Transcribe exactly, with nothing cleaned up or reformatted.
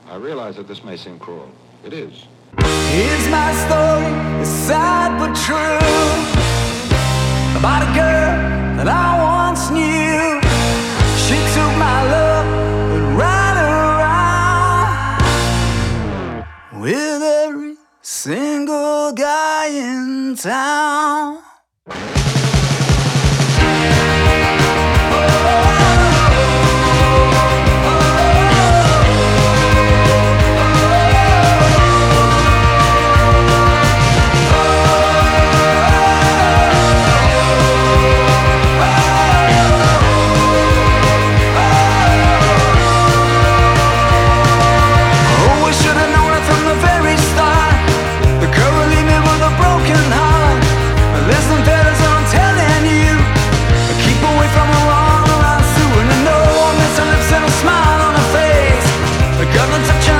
I realize that this may seem cruel. It is. Here's my story, it's sad but true, about a girl that I once knew. She took my love and ran around with every single guy in town. Government's a